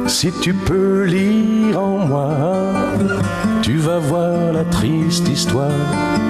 Si tu peux lire en moi, tu vas voir la triste histoire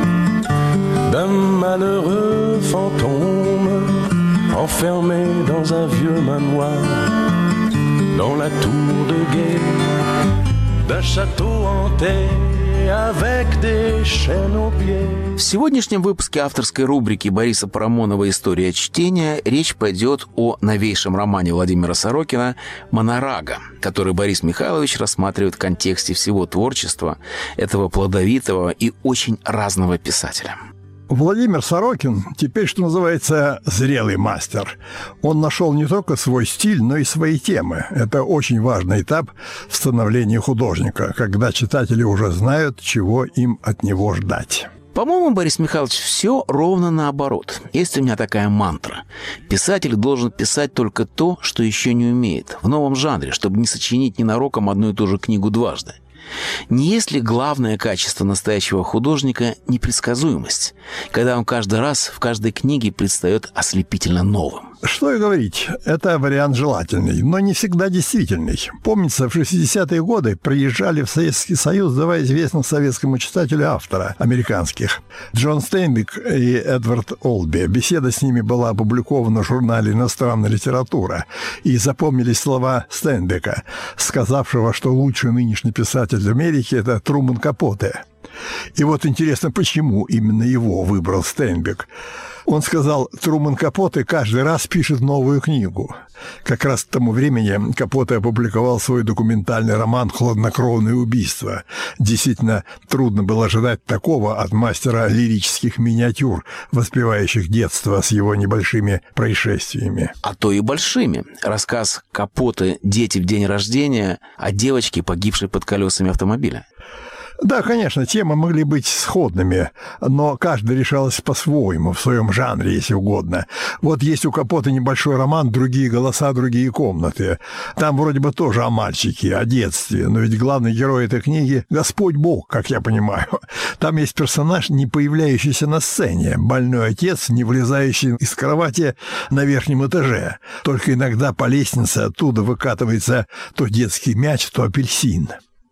d'un malheureux fantôme enfermé dans un vieux manoir, dans la tour de guet d'un château hanté avec des chaînes aux pieds. В сегодняшнем выпуске авторской рубрики Бориса Парамонова «История чтения» речь пойдет о новейшем романе Владимира Сорокина «Монорага», который Борис Михайлович рассматривает в контексте всего творчества этого плодовитого и очень разного писателя. Владимир Сорокин теперь, что называется, зрелый мастер. Он нашел не только свой стиль, но и свои темы. Это очень важный этап в становлении художника, когда читатели уже знают, чего им от него ждать. По-моему, Борис Михайлович, все ровно наоборот. Есть у меня такая мантра. Писатель должен писать только то, что еще не умеет, в новом жанре, чтобы не сочинить ненароком одну и ту же книгу дважды. Не есть ли главное качество настоящего художника непредсказуемость, когда он каждый раз в каждой книге предстает ослепительно новым? Что и говорить, это вариант желательный, но не всегда действительный. Помнится, в 60-е годы приезжали в Советский Союз два известных советскому читателю автора американских – Джон Стейнбек и Эдвард Олби. Беседа с ними была опубликована в журнале «Иностранная литература», и запомнились слова Стейнбека, сказавшего, что лучший нынешний писатель в Америке – это Труман Капоте. И вот интересно, почему именно его выбрал Стейнбек. Он сказал, Труман Капоте каждый раз пишет новую книгу. Как раз к тому времени Капоте опубликовал свой документальный роман «Хладнокровное убийство». Действительно, трудно было ожидать такого от мастера лирических миниатюр, воспевающих детство с его небольшими происшествиями. А то и большими. Рассказ Капоте «Дети в день рождения» о девочке, погибшей под колесами автомобиля. Да, конечно, темы могли быть сходными, но каждая решалась по-своему, в своем жанре, если угодно. Вот есть у Капоте небольшой роман «Другие голоса, другие комнаты». Там вроде бы тоже о мальчике, о детстве, но ведь главный герой этой книги – Господь Бог, как я понимаю. Там есть персонаж, не появляющийся на сцене, больной отец, не влезающий из кровати на верхнем этаже. Только иногда по лестнице оттуда выкатывается то детский мяч, то апельсин.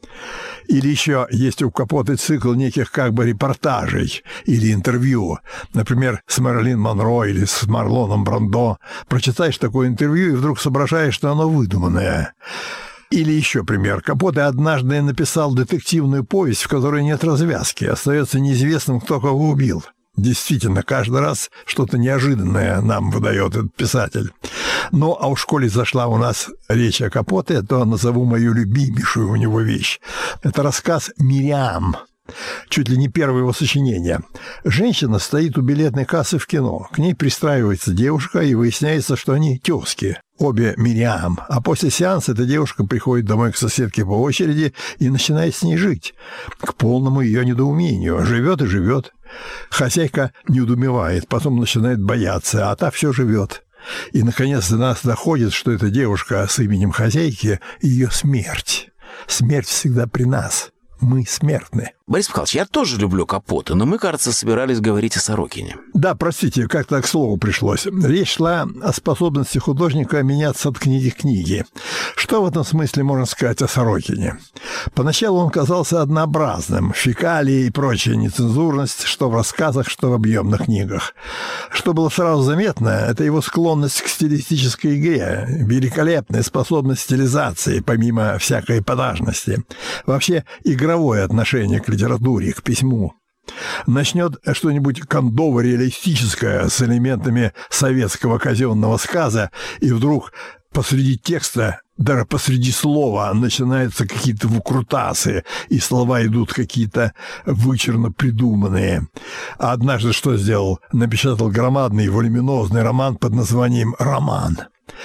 Или еще есть у Капоте цикл неких как бы репортажей или интервью, например, с Мэрилин Монро или с Марлоном Брандо. Прочитаешь такое интервью и вдруг соображаешь, что оно выдуманное. Или еще пример. Капоте однажды написал детективную повесть, в которой нет развязки, остается неизвестным, кто кого убил. Действительно, каждый раз что-то неожиданное нам выдает этот писатель. Ну, а уж коли зашла у нас речь о Капоте, то назову мою любимейшую у него вещь. Это рассказ «Мириам». Чуть ли не первое его сочинение. Женщина стоит у билетной кассы в кино. К ней пристраивается девушка, и выясняется, что они тезки. Обе Мириам. А после сеанса эта девушка приходит домой к соседке по очереди и начинает с ней жить. К полному ее недоумению. Живет и живет. Хозяйка недоумевает, потом начинает бояться, а та все живет. И, наконец, до нас доходит, что эта девушка с именем хозяйки – ее смерть. Смерть всегда при нас. Мы смертны. Борис Михайлович, я тоже люблю Капоте, но мы, кажется, собирались говорить о Сорокине. Да, простите, как-то к слову пришлось. Речь шла о способности художника меняться от книги к книге. Что в этом смысле можно сказать о Сорокине? Поначалу он казался однообразным, фекалии и прочая нецензурность, что в рассказах, что в объемных книгах. Что было сразу заметно, это его склонность к стилистической игре, великолепная способность стилизации, помимо всякой эпатажности. Вообще, игровое отношение к литературе, к письму. Начнет что-нибудь кондово-реалистическое с элементами советского казенного сказа, и вдруг посреди текста, даже посреди слова, начинаются какие-то выкрутасы, и слова идут какие-то вычурно придуманные. А однажды что сделал? Напечатал громадный волюминозный роман под названием «Роман».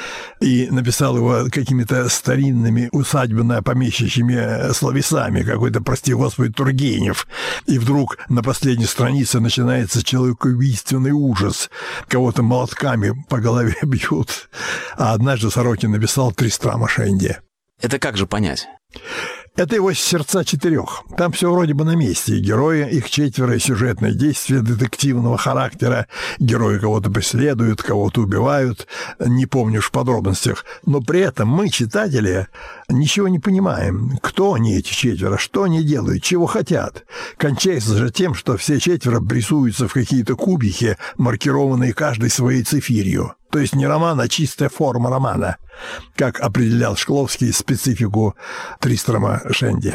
И написал его какими-то старинными усадебно-помещичьими словесами, какой-то, прости господи, Тургенев. И вдруг на последней странице начинается человекоубийственный ужас. Кого-то молотками по голове бьют. А однажды Сорокин написал «Тристрама Шенди». Это как же понять? Это его «Сердца четырех». Там все вроде бы на месте. И герои, их четверо, и сюжетные действия детективного характера. Герои кого-то преследуют, кого-то убивают. Не помню в подробностях. Но при этом мы, читатели, Ничего не понимаем, кто они, эти четверо, что они делают, чего хотят. Кончается же тем, что все четверо прессуются в какие-то кубики, маркированные каждой своей цифирью. То есть не роман, а чистая форма романа, как определял Шкловский специфику Тристрама Шенди.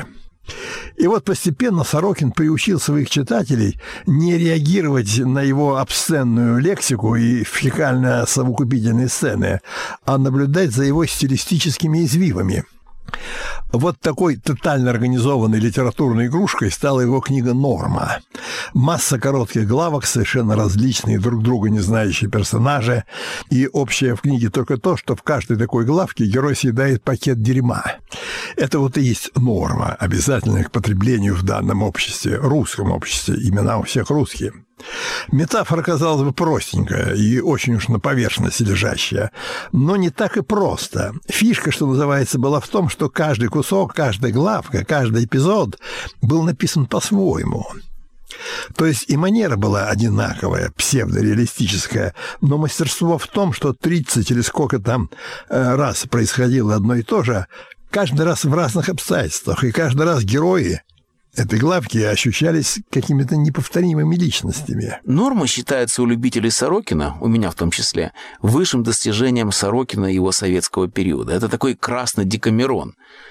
И вот постепенно Сорокин приучил своих читателей не реагировать на его обсценную лексику и фекально-совокупительные сцены, а наблюдать за его стилистическими извивами. Вот такой тотально организованной литературной игрушкой стала его книга «Норма». Масса коротких главок, совершенно различные, друг друга не знающие персонажи, и общее в книге только то, что в каждой такой главке герой съедает пакет дерьма. Это вот и есть норма, обязательная к потреблению в данном обществе, русском обществе, имена у всех русские. Метафора, казалось бы, простенькая и очень уж на поверхности лежащая, но не так и просто. Фишка, что называется, была в том, что каждый кусок, каждая главка, каждый эпизод был написан по-своему. То есть и манера была одинаковая, псевдореалистическая, но мастерство в том, что 30 или сколько там раз происходило одно и то же, каждый раз в разных обстоятельствах, и каждый раз герои этой главки ощущались какими-то неповторимыми личностями. Норма считается у любителей Сорокина, у меня в том числе, высшим достижением Сорокина и его советского периода. Это такой красный Декамерон,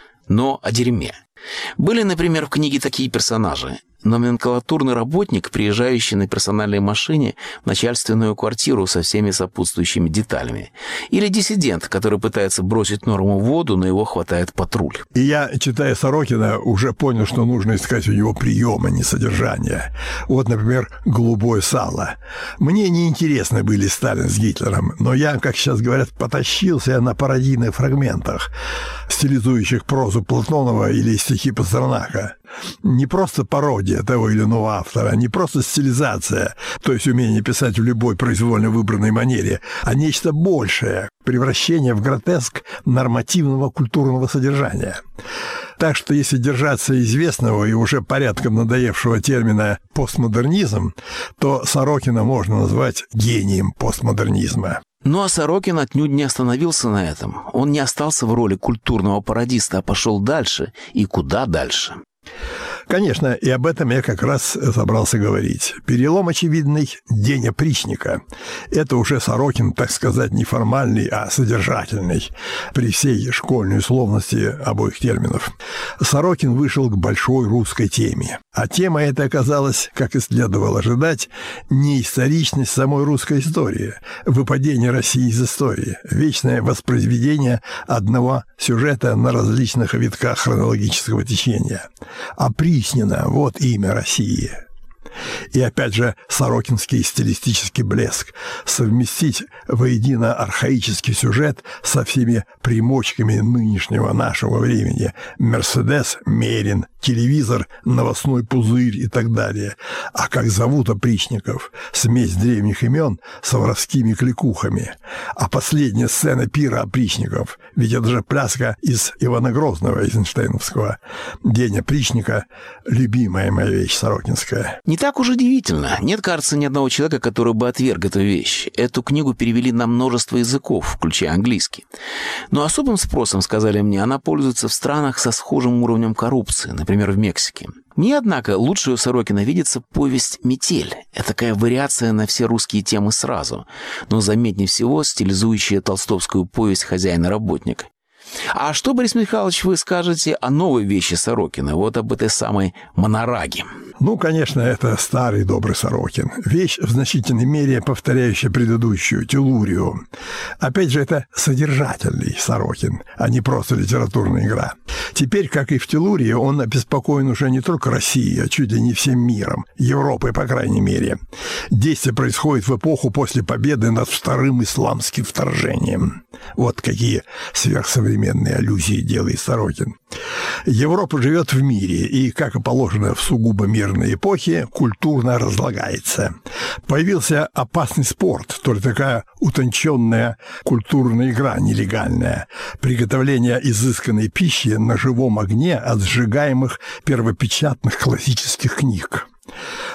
но о дерьме. Были, например, в книге такие персонажи. Номенклатурный работник, приезжающий на персональной машине в начальственную квартиру со всеми сопутствующими деталями. Или диссидент, который пытается бросить Норму в воду, но его хватает патруль. И я, читая Сорокина, уже понял, что нужно искать у него приемы, не содержания. Вот, например, «Голубое сало». Мне неинтересны были Сталин с Гитлером, но я, как сейчас говорят, потащился на пародийных фрагментах, стилизующих прозу Платонова или стихи Пастернака. Не просто пародия того или иного автора, не просто стилизация, то есть умение писать в любой произвольно выбранной манере, а нечто большее – превращение в гротеск нормативного культурного содержания. Так что если держаться известного и уже порядком надоевшего термина «постмодернизм», то Сорокина можно назвать гением постмодернизма. Ну а Сорокин отнюдь не остановился на этом. Он не остался в роли культурного пародиста, а пошел дальше. И куда дальше? Конечно, и об этом я как раз собрался говорить. Перелом очевидный – день опричника. Это уже Сорокин, так сказать, не формальный, а содержательный, при всей школьной условности обоих терминов. Сорокин вышел к большой русской теме. А тема эта оказалась, как и следовало ожидать, не историчность самой русской истории, выпадение России из истории, вечное воспроизведение одного сюжета на различных витках хронологического течения. Оприснено – вот имя России. И опять же сорокинский стилистический блеск. Совместить воедино архаический сюжет со всеми примочками нынешнего нашего времени. Мерседес, Мерин, телевизор, новостной пузырь и так далее. А как зовут опричников? Смесь древних имен с воровскими кликухами. А последняя сцена пира опричников. Ведь это же пляска из Ивана Грозного, Эйзенштейновского. День опричника – любимая моя вещь сорокинская. Не так уж удивительно. Нет, кажется, ни одного человека, который бы отверг эту вещь. Эту книгу перевели на множество языков, включая английский. Но особым спросом, сказали мне, она пользуется в странах со схожим уровнем коррупции, например, в Мексике. Мне, однако, лучше у Сорокина видится повесть «Метель». Это такая вариация на все русские темы сразу, но заметнее всего стилизующая толстовскую повесть «Хозяин и работник». А что, Борис Михайлович, вы скажете о новой вещи Сорокина, вот об этой самой «Монораге»? Ну, конечно, это старый добрый Сорокин. Вещь в значительной мере повторяющая предыдущую, «Телурию». Опять же, это содержательный Сорокин, а не просто литературная игра. Теперь, как и в «Телурии», он обеспокоен уже не только Россией, а чуть ли не всем миром, Европой, по крайней мере. Действие происходит в эпоху после победы над вторым исламским вторжением. Вот какие сверхсовременные аллюзии делает Сорокин. Европа живет в мире и, как и положено в сугубо мирной эпохе, культурно разлагается. Появился опасный спорт, то ли такая утонченная культурная игра нелегальная, приготовление изысканной пищи на живом огне от сжигаемых первопечатных классических книг.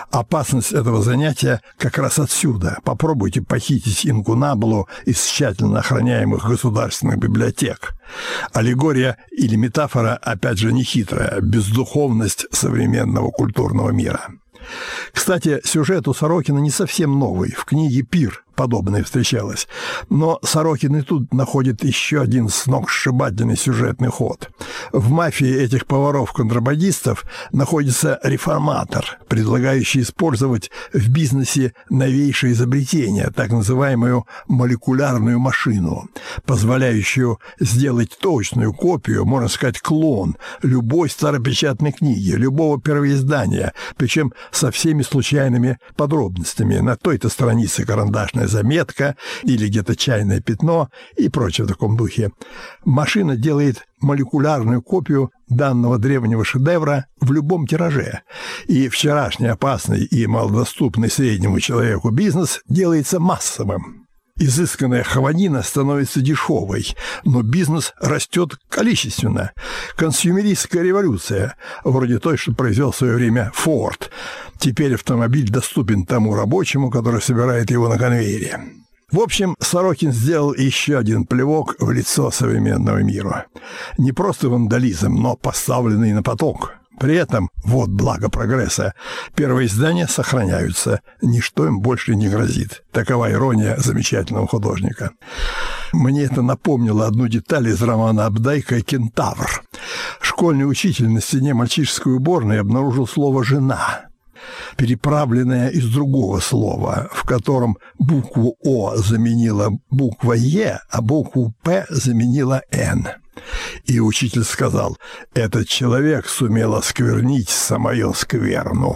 Опасность этого занятия как раз отсюда. Попробуйте похитить инкунабулу из тщательно охраняемых государственных библиотек. Аллегория или метафора, опять же, нехитрая, бездуховность современного культурного мира. Кстати, сюжет у Сорокина не совсем новый. В книге «Пир» подобное встречалось. Но Сорокин и тут находит еще один сногсшибательный сюжетный ход. В «Мафии» этих поваров-контрабандистов находится реформатор, предлагающий использовать в бизнесе новейшее изобретение, так называемую молекулярную машину, позволяющую сделать точную копию, можно сказать, клон любой старопечатной книги, любого первоиздания, причем со всеми случайными подробностями. На той-то странице карандашная заметка или где-то чайное пятно и прочее в таком духе. Машина делает молекулярную копию данного древнего шедевра в любом тираже. И вчерашний опасный и малодоступный среднему человеку бизнес делается массовым. Изысканная хаванина становится дешевой, но бизнес растет количественно. Консюмеристская революция, вроде той, что произвел в свое время Форд. Теперь автомобиль доступен тому рабочему, который собирает его на конвейере. В общем, Сорокин сделал еще один плевок в лицо современного мира. Не просто вандализм, но поставленный на поток. При этом, вот благо прогресса, первоиздания сохраняются, ничто им больше не грозит. Такова ирония замечательного художника. Мне это напомнило одну деталь из романа Абдайка «Кентавр». Школьный учитель на стене мальчишеской уборной обнаружил слово «жена», переправленное из другого слова, в котором букву «О» заменила буква «Е», а букву «П» заменила «Н». И учитель сказал: «Этот человек сумел осквернить самую скверну».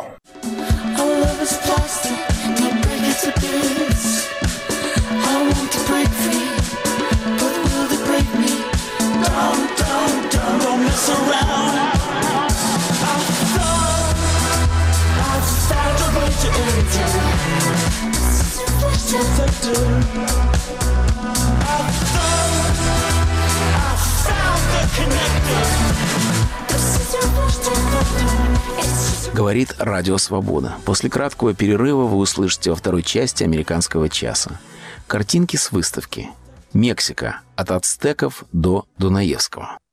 Говорит Радио Свобода. После краткого перерыва вы услышите во второй части «Американского часа» картинки с выставки «Мексика. От ацтеков до Дунаевского».